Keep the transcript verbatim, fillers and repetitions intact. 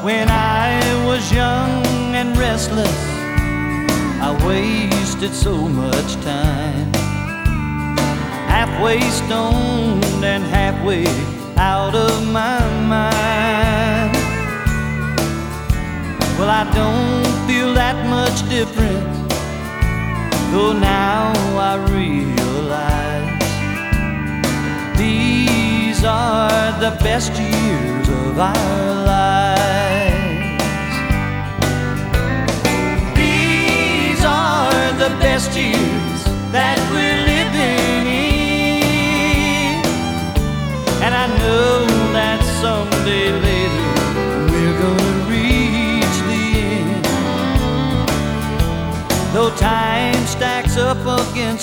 When I was young and restless, I wasted so much time, halfway stoned and halfway out of my mind. Well, I don't feel that much different, though now I realize these are the best years of our lives. These are the best years that we're living in, and I know that someday later we're gonna reach the end. Though time stacks up against